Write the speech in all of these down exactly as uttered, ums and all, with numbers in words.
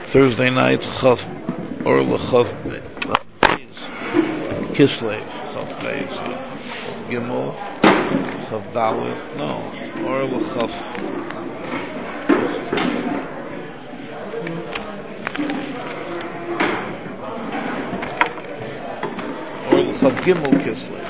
Thursday night, Chav or Chav Kislev, Chav Beis, Gimel, Chav Dalet, no, or Chav. Or Chav Gimel Kislev.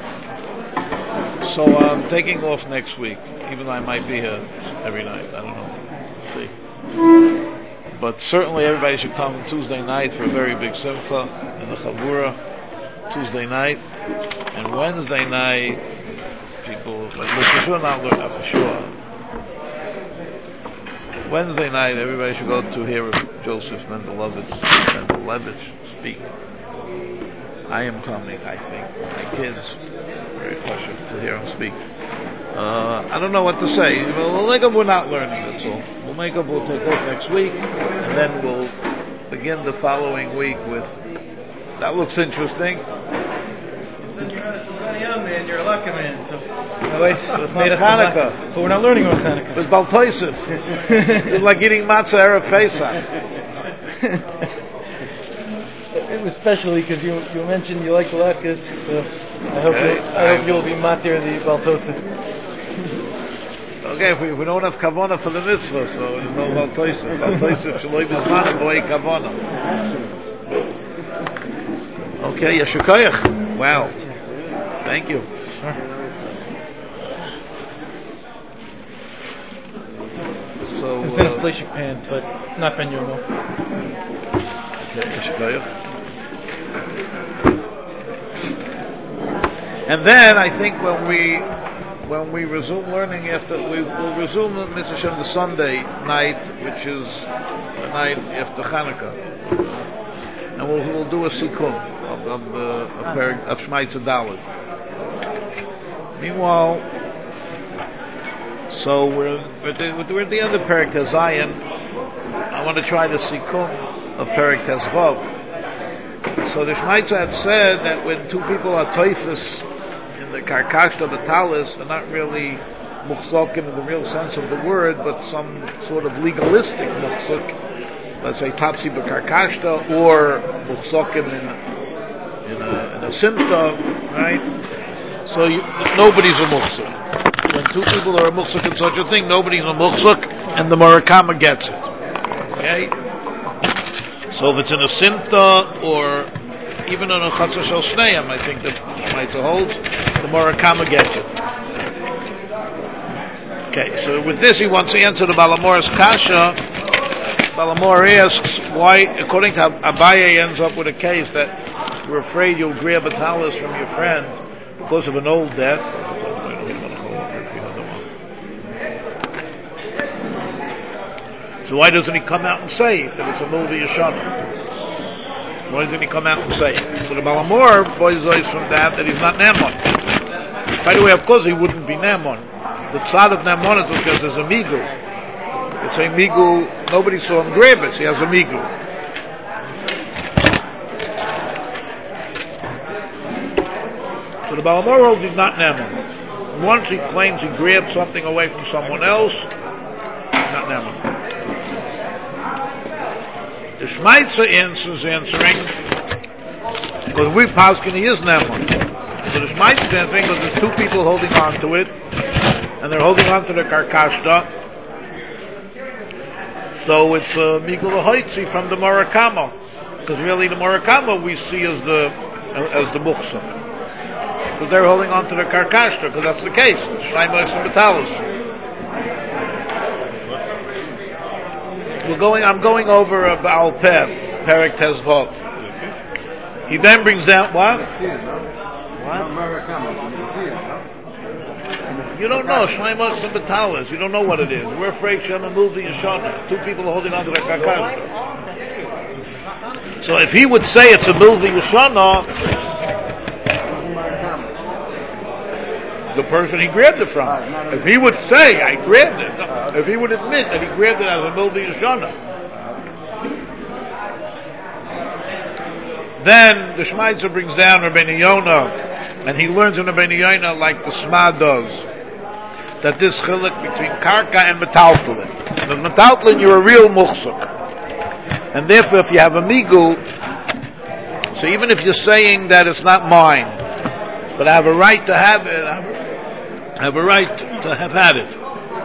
So I'm taking off next week, even though I might be here every night. I don't know. We'll see. But certainly everybody should come Tuesday night for a very big simcha in the Chavura. Tuesday night and Wednesday night, people like for sure not for sure. Wednesday night, everybody should go to hear Joseph Mendelevich, Mendelevich speak. I am coming, I think. My kids, very pleasure to hear him speak. Uh, I don't know what to say. We'll make up we're not learning, that's all. We'll make up we'll take off next week, and then we'll begin the following week with, that looks interesting. You said you're a young man, you're a lucky man, so... No, wait, it's not Hanukkah. But we're not learning about Hanukkah. It's Baltoisif. It's like eating matzah Erev Pesach. It was especially because you you mentioned you like the latkes, so I hope okay. you'll, I hope you'll be matir the baltosa. Okay, if we, if we don't have kavana for the mitzvah, so there's no baltosa. Baltosa shaloi bizman boy kavana. Okay, yeshukayach. Wow, thank you. Sure. So it's uh, in a plastic pan, but not ben yomo. And then I think when we when we resume learning after we will resume Mitzvah Shem the Sunday night, which is the night after Hanukkah, and we'll we'll do a sikkum of of uh, of, of Shmaitza Dalet. Meanwhile, so we're we're, the, we're at the end of Perek Tezayin. I want to try the sikkum of Perek Tezvav. So the Shmaitza had said that when two people are toifus in the karkashta batalis, they're not really muchzokin in the real sense of the word, but some sort of legalistic muchzok, let's say tapsi b'karkashta, or muchzokin in in a, in a simta, right? So you, nobody's a muchzok. When two people are a muchzok in such a thing, nobody's a muchzok, and the Murakama gets it. Okay? So if it's in a simta or even in a chatzah shel shneim, I think the Shmaitza holds, the Murakama gets it. Okay, so with this he wants to answer the Balamor's kasha. Balamor asks why, according to Abaye, ends up with a case that you're afraid you'll grab a talis from your friend because of an old debt. So why doesn't he come out and say that it's a movie Yeshana? Why doesn't he come out and say it? So the Balamor boys from that that he's not Namon. By the way, of course he wouldn't be Namon. The tzad of Namon is because there's a migu. It's a migu. Nobody saw him grab it. So he has a migu. So the Balamor holds he's not Namon. Once he claims he grabbed something away from someone else, he's not Namon. The Shmaitza answers answering because we paskin he is Namon. So the Shmaitza is answering because there's two people holding on to it, and they're holding on to the karkashta. So it's a uh, Migul Haitzi from the Murakama, because really the Murakama we see as the as the Muchsa, because they're holding on to the karkashta, because that's the case. Shnaimos and Batalos. We're going. I'm going over a Baal Peh, Perek Tezvav. He then brings down what? What? You don't know Shnaimos and Batalos. You don't know what it is. We're afraid Shema Muldi Yeshana. Two people are holding on to the karkashta. So if he would say it's a Muldi Yeshana, the person he grabbed it from. If he would say, I grabbed it, if he would admit that he grabbed it as a Mildi Yeshana, then the Shmaitza brings down Rabbeinu Yonah, and he learns in Rabbeinu Yonah, like the Sma does, that this chiluk between Karka and Metaltalin. With Metaltalin, you're a real Muchsuk. And therefore, if you have a migu, so even if you're saying that it's not mine, but I have a right to have it, I have a, I have a right to have had it.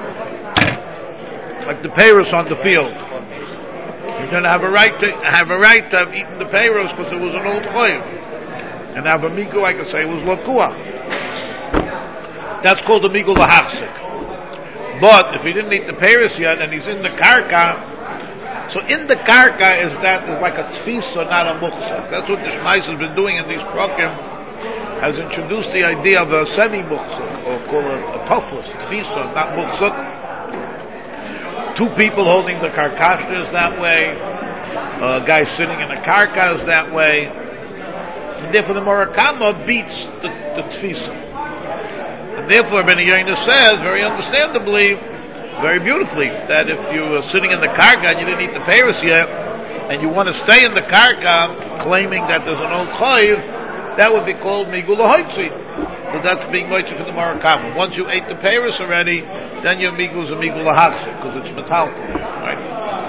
Like the peiros on the field. You're going to have a right to have a right to have eaten the peiros because it was an old choiv. And have a migu, I can say it was lokuach. That's called a migu lahachzik. But if he didn't eat the peiros yet and he's in the karka, so in the karka is that is like a tfisa, not a muchzak. That's what the Shmais has been doing in these prokim, has introduced the idea of a semi-muchzak, or called a, a tofus, tfisa, not muchzak. Two people holding the karkashta is that way, a guy sitting in a karka is that way, and therefore the Murakama beats the, the tfisa. And therefore Ben Yaina says, very understandably, very beautifully, that if you are sitting in the karka and you didn't eat the peiros yet, and you want to stay in the karka, claiming that there's an old chayiv, that would be called migul haitzi. But that's being moitzah for the Murakama. Once you ate the peiros already, then your migul is a migul lahachzik, because it's metaltal, right?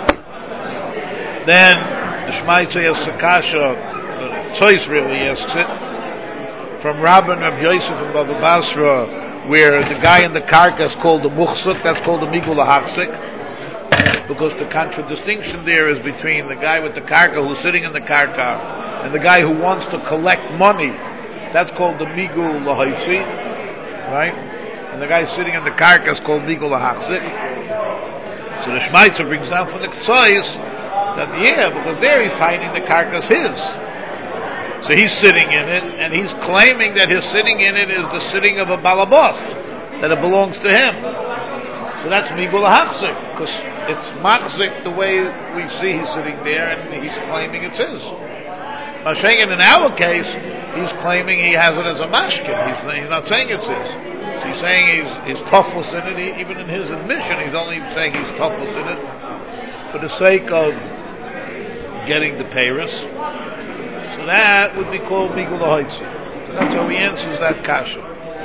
Then the Shmaitze has sakasha. Tzois really asks it from Rabban Rav Yosef and Baba Basra, where the guy in the karka is called the muchzak, that's called the migul lahachzik, because the contradistinction there is between the guy with the karka who's sitting in the karka and the guy who wants to collect money. That's called the migul lahaitzi, right? And the guy sitting in the karka is called migul lahachzik. So the Shmaitzer brings down from the Ktsois that yeah, because there he's finding the karka is his. So he's sitting in it, and he's claiming that his sitting in it is the sitting of a balaboth, that it belongs to him. So that's migul hachzik, because it's machzik the way we see he's sitting there, and he's claiming it's his. Mashiach, in our case, he's claiming he has it as a mashkin. He's, he's not saying it's his. So he's saying he's, he's toughest in it. He, even in his admission, he's only saying he's toughest in it for the sake of getting the peiros. So that would be called migul haitzi. So that's how he answers that kasha.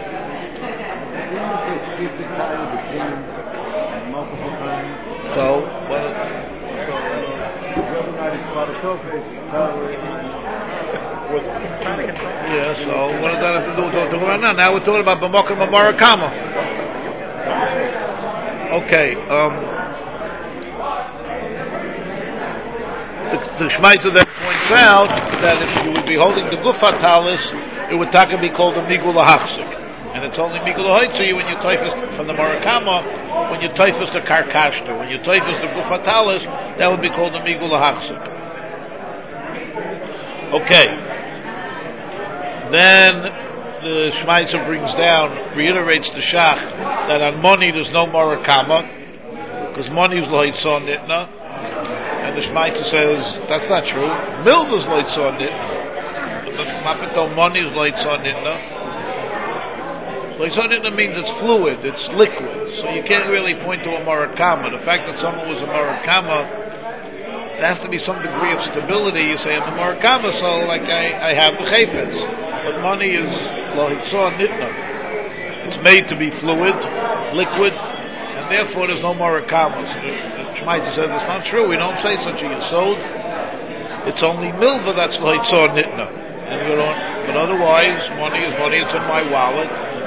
So, well, yeah, so what does that have to do with what we're talking about now? Now we're talking about b'mokim Murakama. Okay, um, the, the Shmaita then points out that if you would be holding the gufa talis, it would taka be called a migul lahachzik, and it's only migul haitzi when you typhus from the Murakama, when you typhus the karkashta, when you typhus the gufa talis, that would be called a migul lahachzik. Okay. Then the Shmaitzer brings down, reiterates the Shach that on money there's no Murakama because money is lohitzon nitna, and the Shmaitzer says that's not true. Milv is lohitzon nitna. The Mapito money is lohitzon nitna. Lohitzon nitna means it's fluid, it's liquid, so you can't really point to a Murakama. The fact that someone was a Murakama, there has to be some degree of stability. You say, I'm a Murakama, so like I, I have the chayfetz. But money is lohitzon nitna. It's made to be fluid, liquid, and therefore there's no Murakama. So the, the Shmaita said, it's not true. We don't say such a yesod. It's only milva that's lohitzon nitna. And you don't, but otherwise, money is money. It's in my wallet.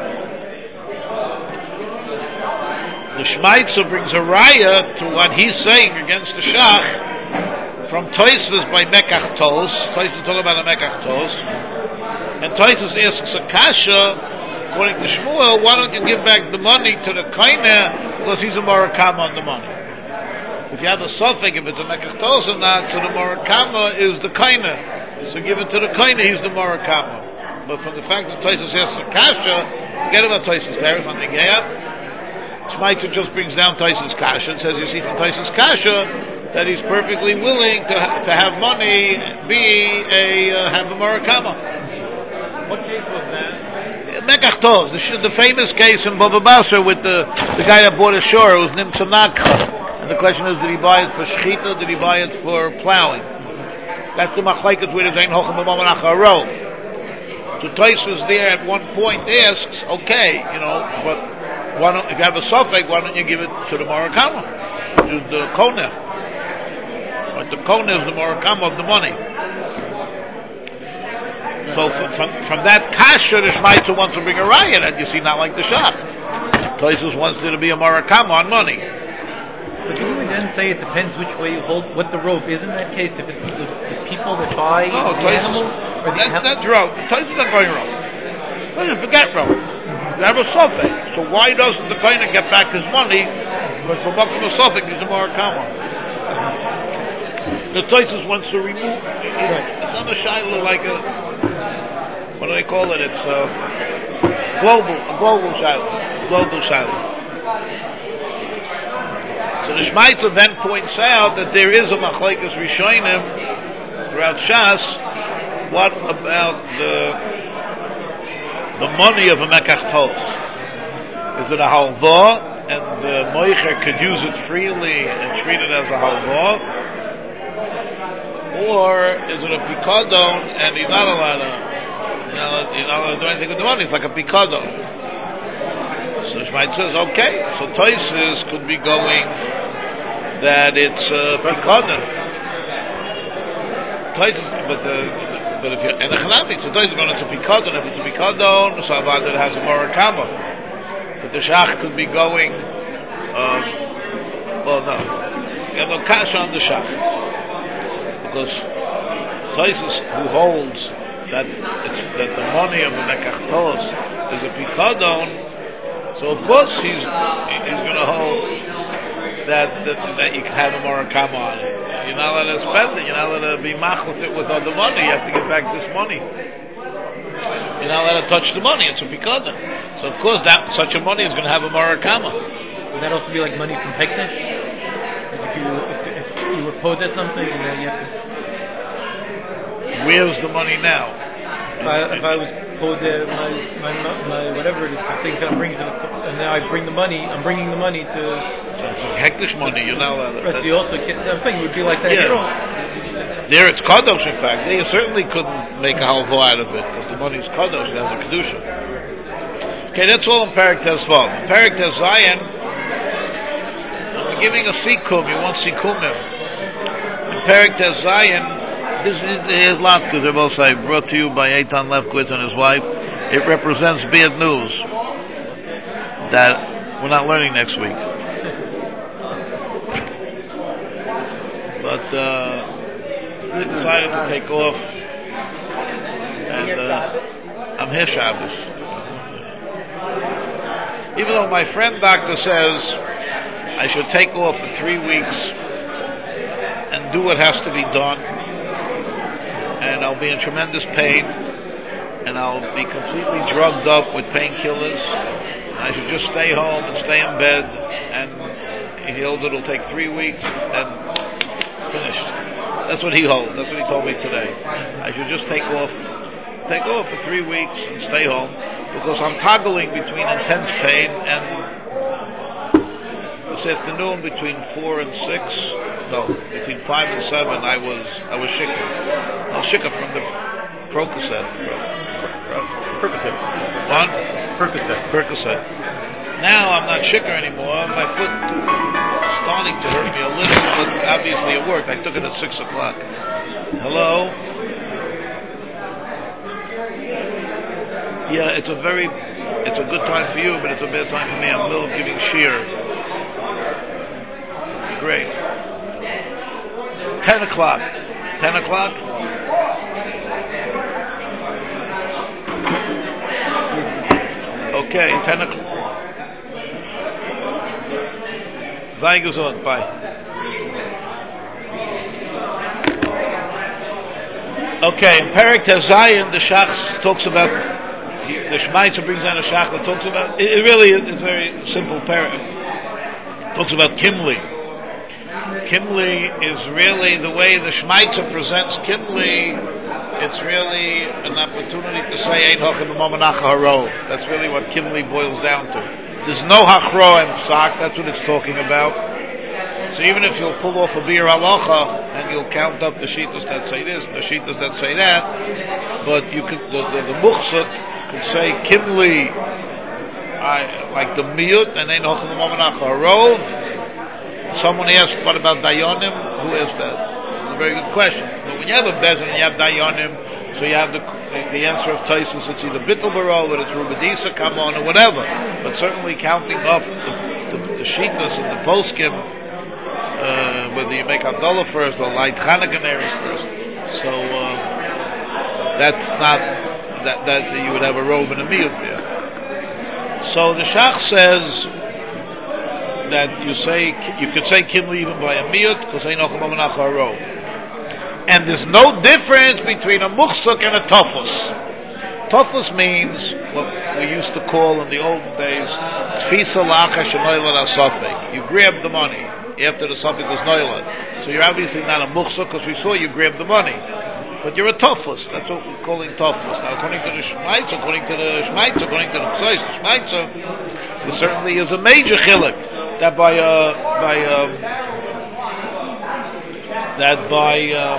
The Shmaitzer brings a raya to what he's saying against the Shach from Tosfos by Mekach Tos. Tosfos talking about a Mekach Tos, and Tosfos asks a kasha, according to Shmuel, why don't you give back the money to the koine because he's a Murakama on the money? If you have a suffix, if it's a Mekach Tos or not, so the Murakama is the koine, so give it to the koine, he's the Murakama. But from the fact that Tosfos asks a kasha, forget about Tosfos. There is on the Geya. Shmaitzer just brings down Tosfos kasha and says, you see from Tosfos kasha that he's perfectly willing to ha- to have money be a uh, have a Murakama. What case was that? Mekach Tos, the, the famous case in Bava Basra with the the guy that bought a shore. It was Nimtzanak, and the question is, did he buy it for shechita? Did he buy it for plowing? That's the machlekes where there's ein hochem b'mamanach harov. So Tosfos there at one point asks, okay, you know, but why don't, if you have a suffix, why don't you give it to the Murakama, which is the koneh? that the kona is the morakama of the money. So from, from that kasha, the Shmaitzer wants to bring a riot, and you see, not like the shach. Toisus wants there to be a morakama on money. But can you then say it depends which way you hold, what the rope is in that case? If it's the, the people that buy no, the animals? Or the that, that's rope. Toisus is not going rope. Toisus forget rope. You have a suffix. So why doesn't the kohen get back his money when for Makom a suffix is a morakama? The Toisus wants to remove. It's not a shaila like a. What do they call it? It's a global, a global shaila, global shaila. So the Shmaitzer then points out that there is a machlekes rishonim throughout Shas. What about the the money of a mekach tos? Is it a halva, and the moicher could use it freely and treat it as a halva, or is it a pikadon and he's not allowed to, you know, he's not allowed to do anything with the money? It's like a pikadon. So Shmaitzer says, okay, so Toises could be going that it's uh, pikadon. Toises, but the, but if you're enechanami, so Toises going it's a pikadon. If it's a pikadon, so Avada has a morakama. But the shach could be going. Um, well, no, you have no cash on the shach because Toises who holds that it's that the money of the mekach tos is a pikadon. So of course he's he's going to hold that, that that you can have a morakama on it. You're not allowed to spend it. You're not allowed to be machlof it with other money. You have to get back this money. You're not allowed to touch the money. It's a pikadon. So of course that such a money is going to have a morakama. Would that also be like money from Hekdesh? If you if, if you were posed as something and then you have to. Where's the money now? If I, if I was posed uh, my, my my whatever it is, the thing that I'm bringing to the, and now I bring the money, I'm bringing the money to. So it's a hektish money. You're not allowed. Right, so you also can't, I'm saying it would be like that. Yeah. Also, there it's kadosh. In fact, they certainly couldn't make a halvo out of it because the money is kadosh. It has a kedusha. Okay, that's all in Perek Tezvav. In Perek Tez Zayin, we're giving a sikum. You want sikumim. In Perek Tez Zayin. This is Latkes, I will say, brought to you by Eitan Lefkowitz and his wife. It represents bad news that we're not learning next week. But uh, we decided to take off, and uh, I'm here Shabbos. Even though my friend doctor says I should take off for three weeks and do what has to be done, and I'll be in tremendous pain, and I'll be completely drugged up with painkillers. I should just stay home and stay in bed, and he holds it'll take three weeks, and finished. That's what he holds. That's what he told me today. I should just take off, take off for three weeks and stay home, because I'm toggling between intense pain and this afternoon between four and six. No, between five and seven, I was I was shikah. I was shikah from the Percocet. Percocet. What? Percocet. Percocet. Now I'm not shikah anymore. My foot is starting to hurt me a little, but obviously it worked. I took it at six o'clock. Hello. Yeah, it's a very, it's a good time for you, but it's a bad time for me. I'm in the middle of giving shear. Great. Ten o'clock. Ten o'clock? Okay, ten o'clock. Sei gesund, bye. Okay, in Perek Tezayin, the Shach talks about, the Shmaitzer brings down a Shach that talks about, it, it really is it's very simple Perek. Talks about Kimli. Kimli is really the way the Shmaitzer presents Kimli. It's really an opportunity to say Ein Hochem B'Mamanacha Haro. That's really what Kimli boils down to. There's no Hachro and Psak. That's what it's talking about. So even if you'll pull off a Bir Halacha and you'll count up the Shitas that say this, the Shitas that say that, but you could the the, the Muchsat could say Kimli, I like the Miyut and Ein Hochem B'Mamanacha Haro. Someone asked, what about Dayanim? Who is that? a very good question. But when you have a bezin and you have dayanim, so you have the the answer of Taisus, it's either bittul baro, or it's rubadisa, kamon, or whatever. But certainly counting up the, the, the shitas and the poskim, uh, whether you make Abdullah first or light Chanukah Neres first, so um, that's not that that you would have a robe and a miyut there. So the Shach says that you say you could say kimli even by a miyut because ain't no chamanach a robe, and there's no difference between a muchsuk and a tofus. Tofus means what we used to call in the olden days tfisa lacha shenoyla asafik. You grab the money after the safik was noyla, so you're obviously not a muchsuk because we saw you grab the money, but you're a tofus. That's what we're calling tofus. Now, according to the Shmaitz, according to the Shmaitz, according to the Chosais, the Shmaitz, there certainly is a major chilik that by uh, by um, that by um,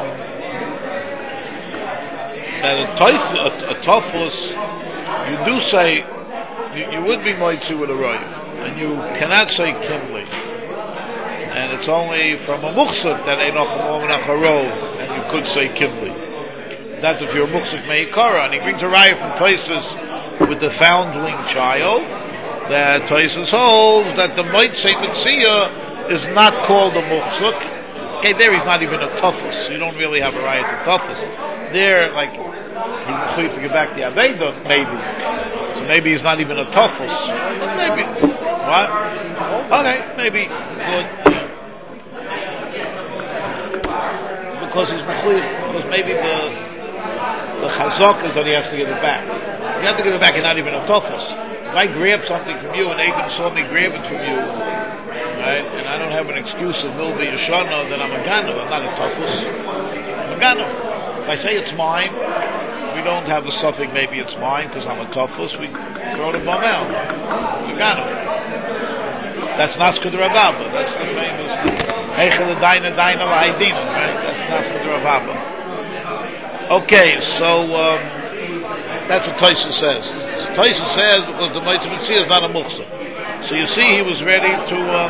that a, toif, a, a tofus, you do say you, you would be moitzi with a roiv, and you cannot say kimli, and it's only from a muchsuk that einoch hamomenach harov, and you could say kimli. That's if you're a muchsuk meikara, and he brings a raya from Taisus with the foundling child. That Taisus holds that the moitzei mitzia is not called a muchsuk. Okay, there he's not even a tofus. You don't really have a raya to tofus. There, like he's mechuyev to get back the aveda, maybe. So maybe he's not even a tofus. But maybe what? Okay, maybe good. Because he's mechuyev. Because maybe the The chazak is that he has to give it back. You have to give it back, you're not even a tofus. If I grab something from you and Aiden saw me grab it from you, right, and I don't have an excuse of milva yeshana, then I'm a ganav. I'm not a tofus. I'm a ganav. If I say it's mine, we don't have the suffix maybe it's mine because I'm a tofus. We throw the bum out. It's a ganav. That's Naskad Rababa. That's the famous Heichel Daina Daina Laidina, right? That's Naskad Rababa. Okay, so um, that's what Taisus says. Taisus says because the Moitzi Mitzvah is not a muchsa. So you see, he was ready to. Um,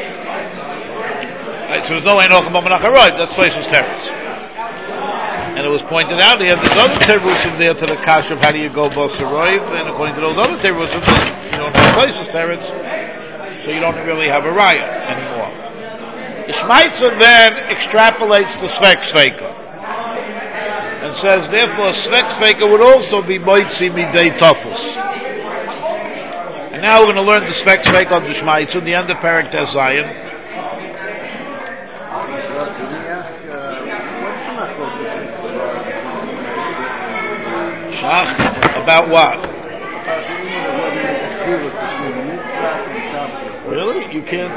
right, so there's no Einoch Mamanacharoi. That's Taisus teretz. And it was pointed out he had these other terutzim there to the kash of how do you go bosaroiv, and according to those other terutzim, you don't have Taisus teretz, so you don't really have a raya anymore. The Shmaitzer then extrapolates to Svek Sveika. And says, therefore, Svek Sveka would also be Moitzi Midei Tofus. And now we're going to learn the Svek Sveka of the Shmaitzu, the end of Perek Tes Zayin. Shach, about what? Really? You can't?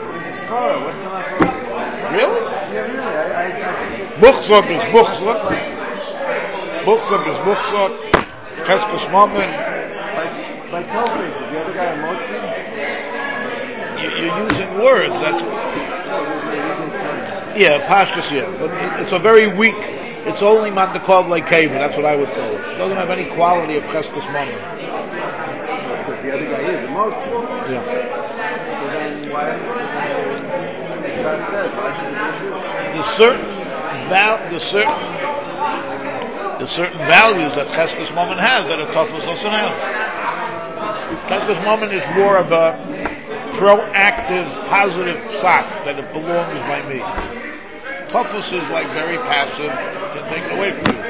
Really? Yeah, really. I, I, I Buchzog is Buchzog. Buchzog is Buchzog. Cheskos Momen. By Tofus, is the other guy a Motzi? You're using words. That's yeah, Pashtus, yeah. But it's a very weak. It's only Mandakov like Keva. That's what I would call it. It doesn't have any quality of Cheskos Momen. Because the other guy is a Motzi. Yeah. So then why? The certain val, the certain, the certain values that Cheskos Momen has that a Tofus doesn't have. Cheskos Momen is more of a proactive, positive sock that it belongs by me. Tofus is like very passive, can take it away from you.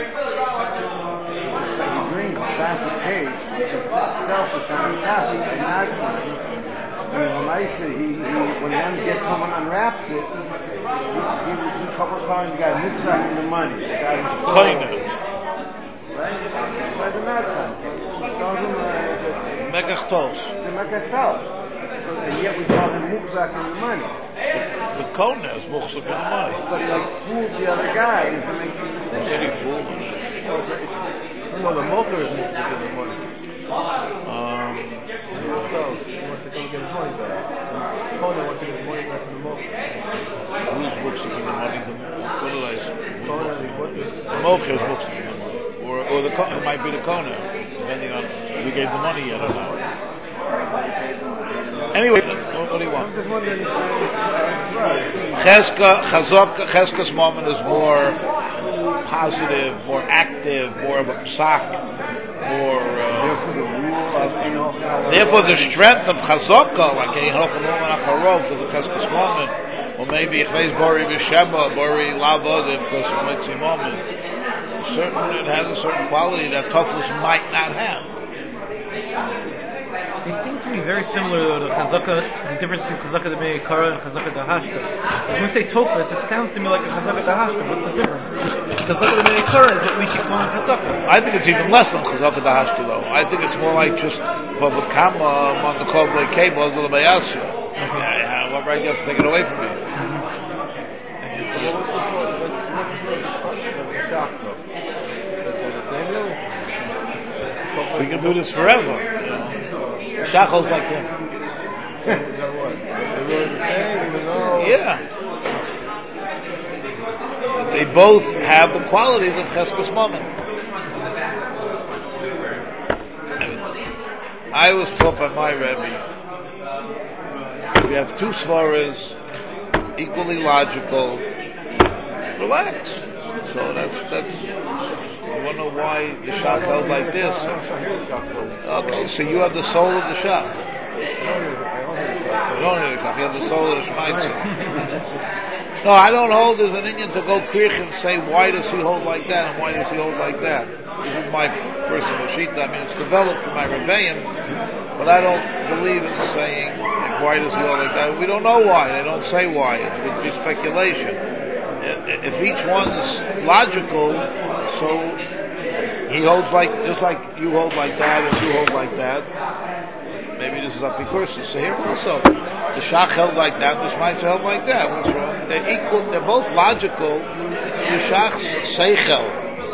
He brings that's the case. Itself is kind of happy, and that's fine. I mean, when I say he, he, when one gets home and unwraps it, he, he was a couple of times, the guy mitzvah in the money. The guy was Kind of. Right? Like the Natzan case. He sells him uh, the Megastos. the Megastos. So, and yet we call him Mukzak in the money. The Kona is Muchzak in the money. But he like fooled the other guy into making the What's any fool? No, the Mocher is Mukzak in the money. Um, So, he wants to go get his money back. And Kona wants to get his money back from the Mocher. who's Muchzak in the money? The, what did I say? Kona, he bought this. The Mocher is Muchzak in the money. Or, or the, it might be the Kona, depending on if we gave the money yet or not. Anyway, What do you want? I'm just wondering if it's right. Cheska, Chazaka, Cheska's moment is more positive, more active, more of a psak, more. Uh, Therefore, the rule of Enoch. therefore, the strength of Chazaka, like Enoch and Oman Acharov, because of Cheska's moment, or maybe Ichveis Bori Visheba, Bori Lavod, because of Mitzi moment, certain it has a certain quality that Tofus might not have. They seem to me very similar though to Chazaka, the difference between Chazaka de Meikara and Chazaka de Hashta. When we say Tofus, it sounds to me like a Chazaka de Hashta. What's the difference? Chazaka de Meikara is what we keep calling Chazaka. I think it's even less than Chazaka de Hashta though. I think it's more like just Babakama on the Kovle Kabos of the Bayasya. Yeah, what right you have to take it away from me? We can do this forever. Shachol's like him. Yeah. They both have the qualities of Cheskas Moment. I was taught by my Rebbe, we have two svaras, equally logical. Relax. So that's, that's, you want to know why the Shach held like this? Okay, so you have the soul of the Shach. You don't hear the Shach, you have the soul of the Shemaitzer. No, I don't hold as an Indian to go krich and say, why does he hold like that and why does he hold like that? This is my personal shita. I mean, it's developed from my Rebbeim, but I don't believe in saying, like, why does he hold like that? We don't know why. They don't say why. It would be speculation. If each one's logical, so he holds like, just like you hold like that, and you hold like that, maybe this is Apikursus. So here also, the Shach held like that, the Shemaitzer held like that. What's wrong? They're equal, they're both logical. The Shach's Seichel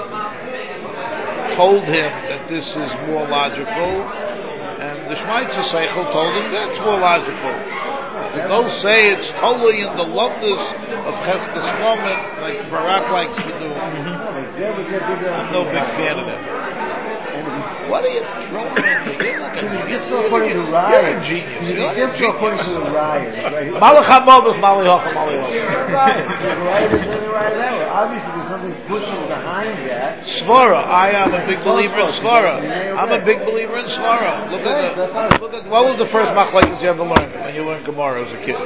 told him that this is more logical, and the Shemaitzer Seichel told him that's more logical. To go say it's totally in the loveness of Cheskas Moment, like Barak likes to do. I'm no big fan of that. What are you throwing into? You're like a genius. You're a genius. You're just according to the riot. Malachamov is Malihocha Malihocha. You're right. The riot is really right now. Obviously, there's something pushing behind that. Svara. I am a big believer in Svara. I'm a big believer in Svara. Look at the. Look at what was the first machlekes you ever learned when you learned Gemara as a kid?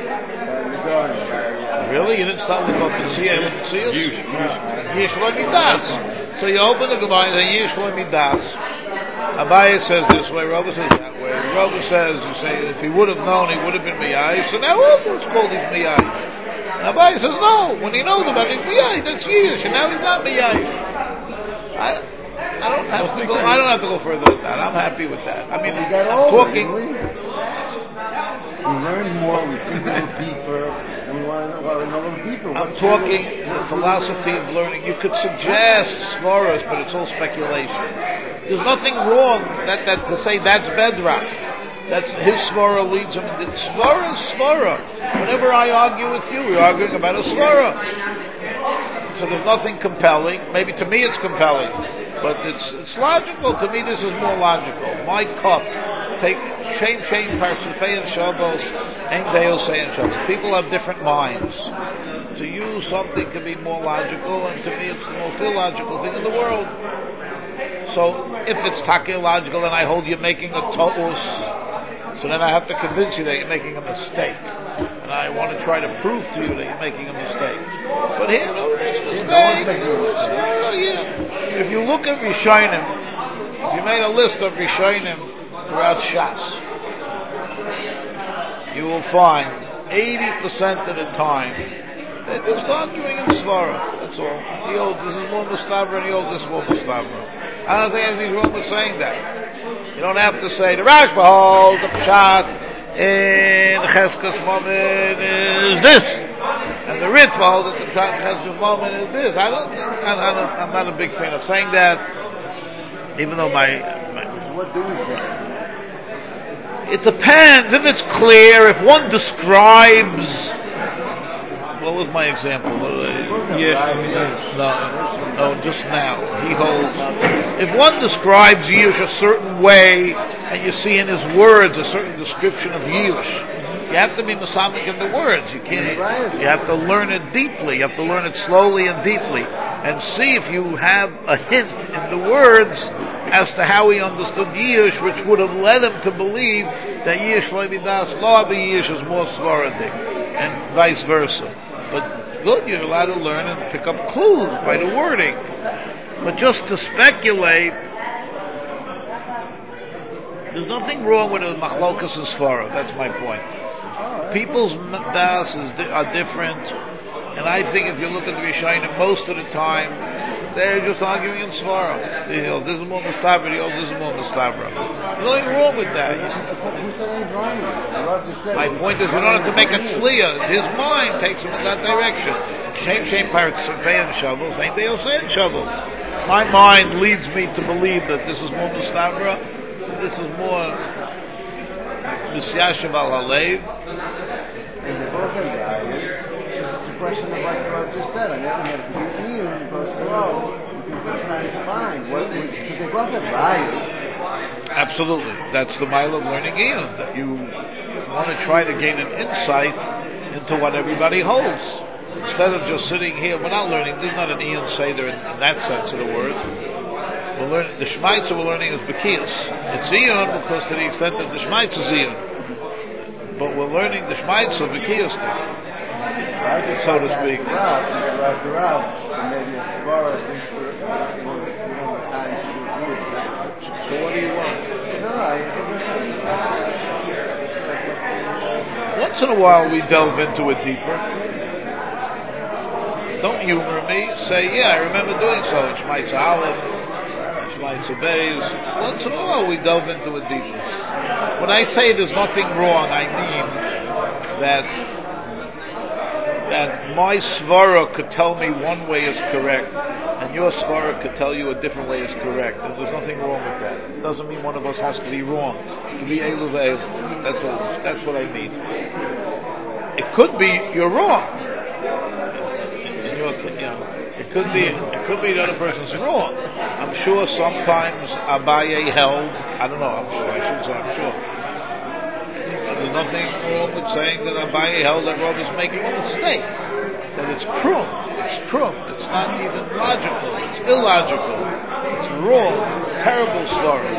Really? You didn't start with Bapitzia and Tzius? Yish lo midas. So you open the Gemara and say Yish lo midas. Abaye says this way, Rava says that way. Rava says, you say, if he would have known, he would have been Miyai. So now it's called his Miyai. And Abaye says, no, when he knows about it, he's Miyai. That's Yish, and now he's not Miyai. I, I don't have to go. I don't have to go further than that. I'm happy with that. I mean, I'm talking. We learn more. We think a little deeper, and we want to know, well, a little deeper. I'm talking the philosophy of learning. You could suggest svaras, but it's all speculation. There's nothing wrong that, that to say that's bedrock. That's his svara leads him. Svara is svara. Whenever I argue with you, we're arguing about a svara. So there's nothing compelling. Maybe to me it's compelling, but it's it's logical. To me, this is more logical. My cup, take shame, shame, parsufei and shavos, ain't deil say and shavos. People have different minds. To you, something can be more logical, and to me, it's the most illogical thing in the world. So if it's tachiological, and I hold you making a to'us, so then I have to convince you that you're making a mistake. And I want to try to prove to you that you're making a mistake. But here, no, make a mistake. No, yeah. If you look at Rishonim, if you made a list of Rishonim throughout Shas, you will find eighty percent of the time they're just arguing in Svara. That's all. He holds this is more Mustavra and he holds this more Mustavra. I don't think anything's wrong with saying that. You don't have to say the Rashba holds the Pshat in Cheskas Moment is this, and the Ritva holds that the Pshat in Cheskas Moment is this. I don't. I, I don't I'm not a big fan of saying that, even though my. my So what do we say? It depends. If it's clear, if one describes. What was my example? What did I, yeah, no, no, just now. He holds. If one describes Yush a certain way, and you see in his words a certain description of Yush, You have to be masamic in the words. You can't. You have to learn it deeply. You have to learn it slowly and deeply, and see if you have a hint in the words as to how he understood Yish, which would have led him to believe that Yish Loimidas Law the Yish is more Svaradik, and vice versa. But good, you're allowed to learn and pick up clues by the wording. But just to speculate, there's nothing wrong with a machlokas and svara. That's my point. People's das is, are different, and I think if you look at the Rishonim, most of the time they're just arguing in svara. You know, this is more mustabra, the other this is more mustabra. There's nothing wrong with that. Who said anything wrong with it? My point is, we don't have to make a tzliya. His mind takes him in that direction. Shem shem parts and shovels, ain't they also in shovel? My mind leads me to believe that this is more mustabra, this is more misyashav al halev. And the both of that is the question of like what I just said. I never have to do Ian goes slow because sometimes fine. What because they both have values. Absolutely, that's the mile of learning Ian. That you want to try to gain an insight into what everybody holds. Instead of just sitting here, we're not learning. This is not an Ian Seder in, in that sense of the word. We're learning the Shmaitza we're learning is Bekias. It's Ian because to the extent that the Shmaitza is Ian, but we're learning the Shmaitza Bekias thing, so to speak. Rav, Rav, Rav, maybe as far as since we're you know we don't have time to do it. So what do you want? No, I Once in a while we delve into it deeper. Don't humor me. Say, yeah, I remember doing so. Shmaitza Aleph, Shmaitza Beis. Once in a while we delve into it deeper. When I say there's nothing wrong, I mean that that my svara could tell me one way is correct, and your svara could tell you a different way is correct, and there's nothing wrong with that. It doesn't mean one of us has to be wrong. To be elu ve'elu. That's what that's what I mean. It could be you're wrong. In your, you know, it could be it could be the other person's wrong. I'm sure sometimes Abaye held. I don't know. I'm sure. I shouldn't say I'm sure. There's nothing wrong with saying that Abaye held that Rav is making a mistake. That it's krum. It's krum. It's not even logical. It's illogical. It's wrong. It's a terrible story.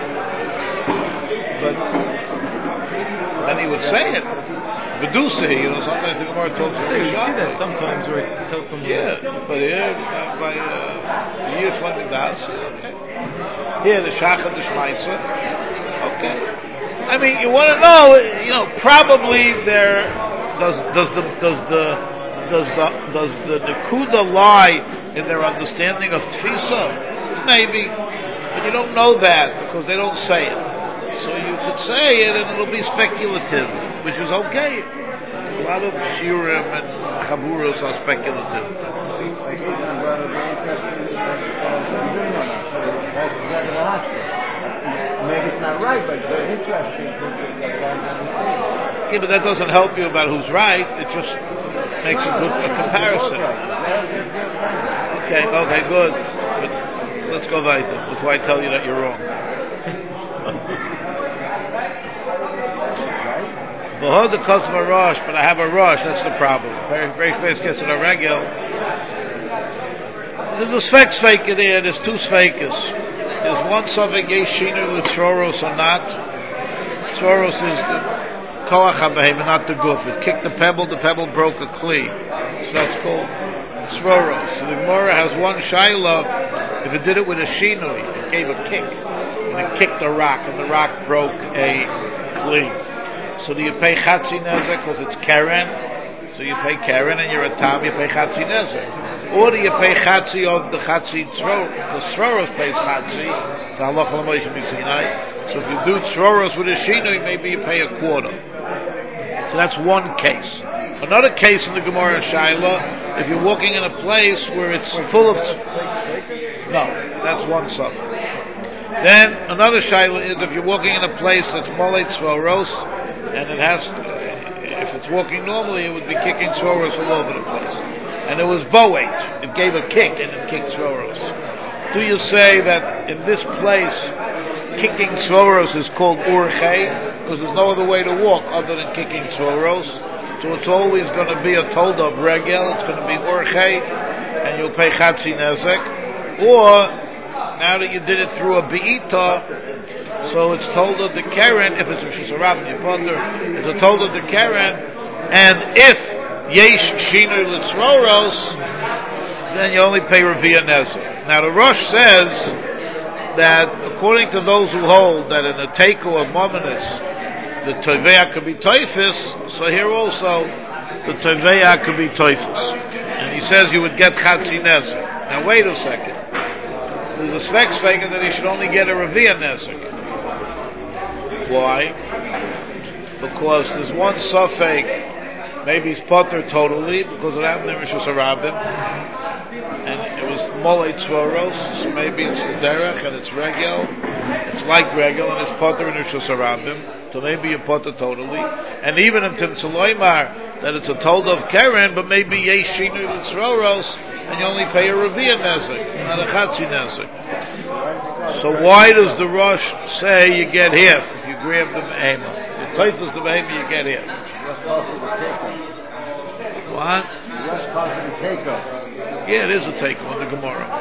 But then he would say it. Bedusa, you know, sometimes the Gemara talks about you see that sometimes where it tells someone. Yeah, but here, by years when it does, okay. Here, the Shachar, the Shmaitza, okay. I mean, you want to know, you know, probably there, does, does the, does the, does the, does the Nekuda lie in their understanding of Tfisa? Maybe. But you don't know that because they don't say it. So you could say it and it'll be speculative, which is okay. A lot of shiurim and chaburos are speculative. Like he's not rather very interesting maybe it's not right, but it's very interesting to understand. Yeah, but that doesn't help you about who's right. It just makes a good a comparison. Okay, okay, good. But let's go weiter before I tell you that you're wrong. Behold the customer rush, but I have a rush. That's the problem. Very, very fast gets in a regel. There's a svek sveka there. There's two svekas. There's one suffix yeshinu with tzroros or not. Tzroros is the koach habehem, not the guf. It kicked the pebble. The pebble broke a kli. So that's called tzroros. So the Gemara has one shaila. If it did it with a shinui, it gave a kick, and it kicked a rock, and the rock broke a kli. So do you pay chatzi nezek because it's keren? So you pay keren and you're a tam, you pay chatzi nezek. Or do you pay chatzi of the chatzi tzror? The tzroros pays chatzi. So halacha l'moishim b'sinai. So if you do tzroros with a shinui, maybe you pay a quarter. So that's one case. Another case in the Gemara Shaila, if you're walking in a place where it's full of... No, that's one suffix. Then another Shaila is if you're walking in a place that's molei tzroros, and it has, if it's walking normally, it would be kicking tzroros all over the place. And it was boet. It gave a kick and it kicked tzroros. Do you say that in this place, kicking tzroros is called urchei? because there's no other way to walk other than kicking tzoros. So it's always going to be a told of regel. It's going to be orchei, and you'll pay chatzi nezek. Or now that you did it through a beita, so it's told of the keren. If it's a sharab and you potter, it's a told of the keren. And if yesh shinu litzroros, then you only pay revia nezek. Now the Rosh says that according to those who hold that in a teiku of mominus the toveya could be toifis, so here also the toveya could be toifis, and he says you would get chatzi nezek. Now wait a second. There's a svek sveka that he should only get a revia nezek. Why? Because there's one suffix. Maybe he's potter totally because it happened in Rishus Harabim, and it was molei tzvoros. So maybe it's the derech and it's regel. It's like regel and it's potter in Rishus Harabim. So maybe you potter totally. And even in Timtzaloimar that it's a told of keren, but maybe yesh shinu tzvoros, and you only pay a revia nezek, not a chatzi nezek. So why does the Rosh say you get hif if you grab the behema? The toifus the behema you get hif. What? Yeah, it is a take on the Gemara. I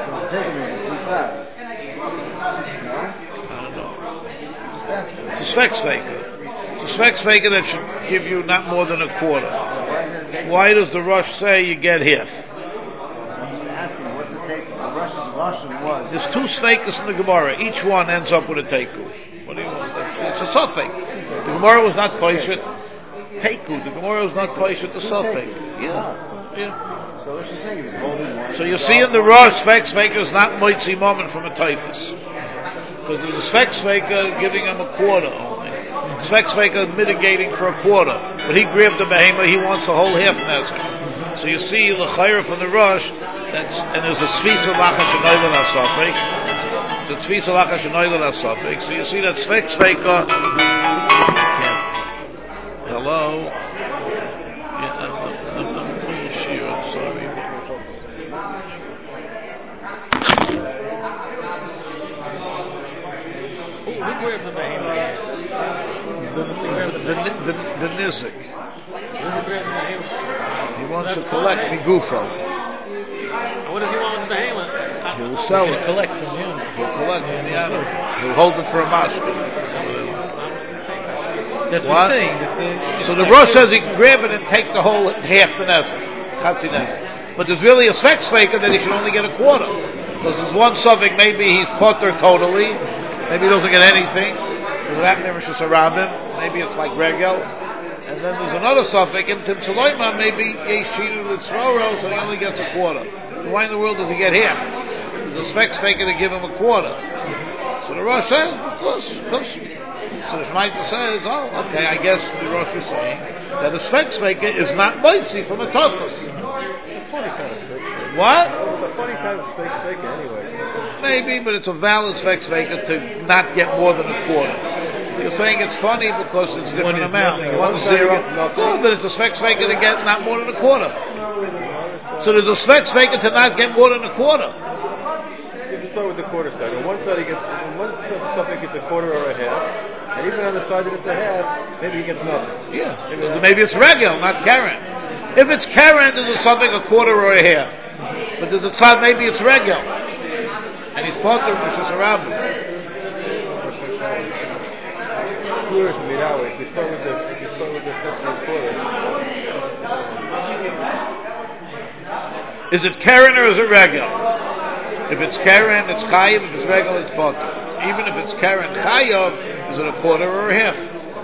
don't know. It's a svek faker. It's a svek faker that should give you not more than a quarter. Why does the Rosh say you get hif? I'm just asking, what's the take? The Russian Russian was. There's two stakes in the Gemara. Each one ends up with a teiku. What do you want? That's, it's a suffix. The Gemara was not poishit. Teiku. The Gemara was not poishit the suffix. Yeah. Yeah. So what you're saying is holding one. So you see in the Rosh, Svek Sveka is not moitzi moment from a typhus. Because there's a Svek Sveka giving him a quarter only. Svek Sveka mitigating for a quarter. But he grabbed the behema, he wants a whole half nezek. So you see the chayra from the Rosh, that's, and there's a tzvisa lacha shenoyvel asafik. It's a tzvisa lacha shenoyvel asafik. So you see that Svek Sveka. Hello? Yeah, I'm, I'm, I'm, I'm sheer, I'm sorry. Who grabbed the behema? The, the, the, the, the nizik. He wants to collect migufo. What does he want with the behema? He will sell it. He'll collect from him. He'll collect from the animal. He'll hold it for a mashka. That's what, what he's saying. It's a, it's so the like Rosh says he can grab it and take the whole half the nezek, chatzi nezek. But there's really a svek sveka that he should only get a quarter. Because there's one suffix, maybe he's potter totally, maybe he doesn't get anything. There's an active Rishus Harabim, maybe it's like regel. And then there's another suffix, in Timtzaloimah, maybe yesh shinu litzroro, so he only gets a quarter. So why in the world does he get half? There's a svek sveka to give him a quarter. So the Rosh says, of course, of course. So the Shmaita says, oh, okay, I guess the Rosh is saying that the svek sveka is not moitzi from a tofus. Funny kind of svek sveka. What? It's a funny kind of svek sveka anyway. Maybe, but it's a valid svek sveka to not get more than a quarter. You're saying it's funny because it's a different amount. One zero. No, but it's a svek sveka to get not more than a quarter. So there's a svek sveka to not get more than a quarter. You just start with the quarter side. On one side, he gets, on one suffix gets a quarter or a half, and even on the side that it's a half, maybe he gets nothing. Yeah, maybe it's regel, not karen. If it's karen, there's something a quarter or a half. But there's a side, maybe it's regel, and he's part of Rishus Harabim. Clear to me that way. If we start with the, if we start with the second quarter. Is it karen or is it regel? If it's karen, it's chayiv. If it's regel, it's potter. Even if it's karen chayiv, is it a quarter or a half?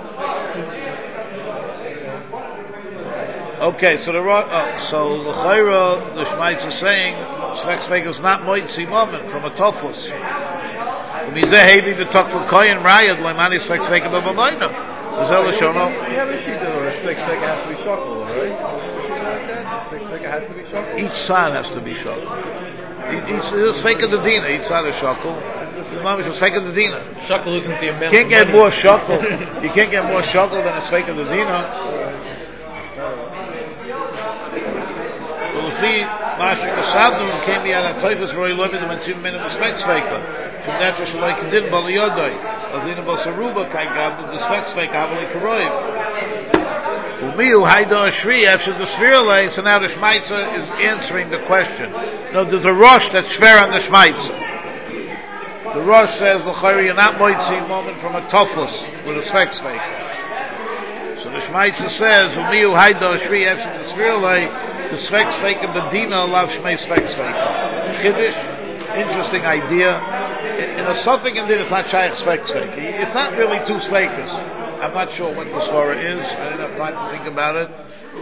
Okay, so the uh, so the chayra, the Shmaitz is saying svek sveka is not moitzi moment from a tofus. Mizeh hevi v'tok for koyin rayad loimani svek sveka b'mamayna. V'zel l'shono. We have issues that the svek sveka has to be shakul, right? Like that, svek sveka has to be shakul. Each side has to be shakul. Each is sveka the dina. Each side is shakul. The mamish is sveka the dina. Shakul isn't the amount. You can't get more shakul. You can't get more shakul than a sveka the dina. Well, see, Mashik Asadnu came the Anatoifus Roy Levin and two minutes of Spek Sveka. From that, Shalai Kedin Baliyodai. Azina Basaruba Kai Gab, the Spek Sveka, Havali Karoiv. Umiu Haida Shri after the Svirale, so now the Shmaitza is answering the question. No, there's a Rosh that's Shver on the Shmaitza. The Rosh says, L'chayri, you're not moitzi moment from a Tofus with a Spek Sveka. So the Shmaitza says, Umiu Haida Shri after the Svirale, the Spek Sveka Bedina Lav Shmei Spek Sveka. Chiddush, interesting idea. In a suffix and it's not Shaykh Spek Sveka. It's not really two Svekas. I'm not sure what the svara is. I didn't have time to think about it.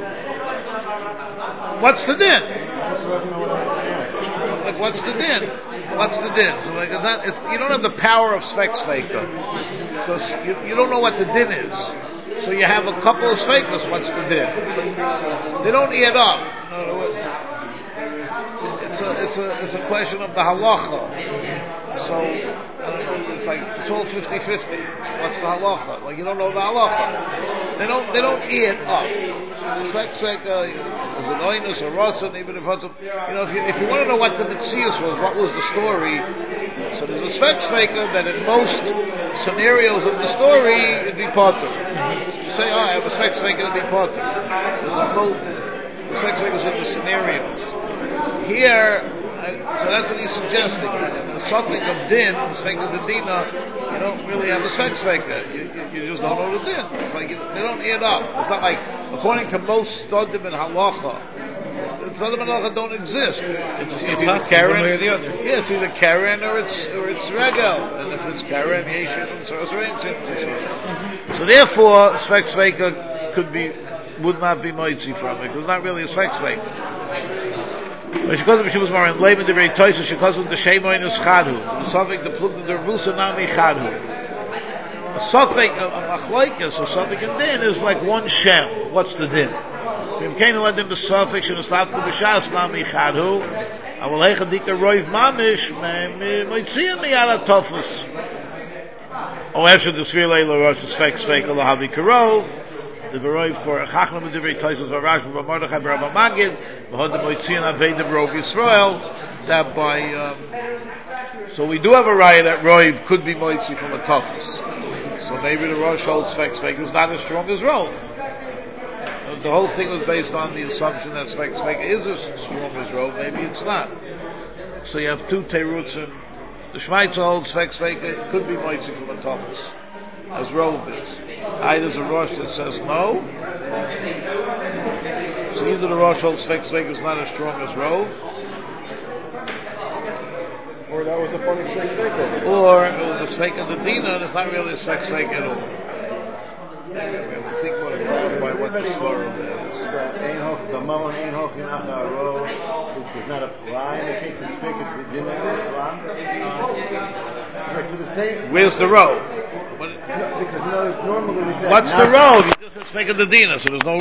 What's the din? Like, what's the din? What's the din? So, like, it's not, it's, you don't have the power of Spek Sveka. Because you, you don't know what the din is. So you have a couple of Svekas, what's the din? They don't add up. In other words, it's a, it's a, it's a question of the halacha. So, it's like, it's all fifty-fifty. What's the halacha? Like, you don't know the halacha. They don't, they don't add up. It's like, it's like, uh, is it oinus or rotzen, even if it's, you know, if you, if you want to know what the mitzias was, what was the story, so there's a Spek Sveka that in most scenarios of the story, it'd be potter. You say, oh, I have a Spek Sveka, it'd be potter. There's a whole, the Spek Sveka is in the scenarios. Here, I, so that's what he's suggesting. The something of din, the Sveka the Dina, you don't really have a Spek Sveka. You, you, you just don't know the din. It's like it, they don't add up. It's not like, according to most Stodim and Halacha, Stodim and Halacha don't exist. It's, it's either Karen, or the other. Yeah, it's either Karen or it's or it's Regel. And if it's Karen, Yeshin and Sarasrain, so therefore, Spek Sveka could be, would not be moitzi from it. It's not really a Spek Sveka. But she calls him, she was more in Laban the very Toysa, she calls him the Shemoin is Chadhu. The Sophic, the Plug, the Rusa Nami Chadhu. A Sophic, a Machlaikas, or Sophic and Din is like one Shem. What's the Din? Vim Kain led him the Sophic, she was Stavku B'Shas Nami Chadhu. I will Hecha Dika Roiv Mamish, Moitzian Mi Ala Tofus. O Esher the Svir Leila Rosh, the Svek Svek, Allah Havi Karov. The Veroiv for Chachlam and Divrei Toisos Varash V'Mordechai B'Rabba Magid V'Hod the Moitzian Avei the Rov Yisrael, that by um, so we do have a riot that Roiv could be Moitzi from a Tofus. So maybe the Rosh holds Spek Sveka is not as strong as Rov. The whole thing was based on the assumption that Spek Sveka is as strong as Rov. Maybe it's not. So you have two Teruts, and the Shmaitza holds Spek Sveka could be Moitzi from a Tofus, as Rov is. Either there's a Rosh that says no. So either the Rosh holds Spek Sveka is not as strong as Rov, or that was a funny Spek Sveka, or it was a Sveka the Dina, and it's not really a Spek Sveka at all. We have to think about it, clarify what the Svarim is. The Mammon Ein Hoch in Acharo does not apply in the case of Sveka the Dina Islam. The same. Where's the Rov? No, because no, normally we say. What's the Rov? You just said Spek the Dina, so there's no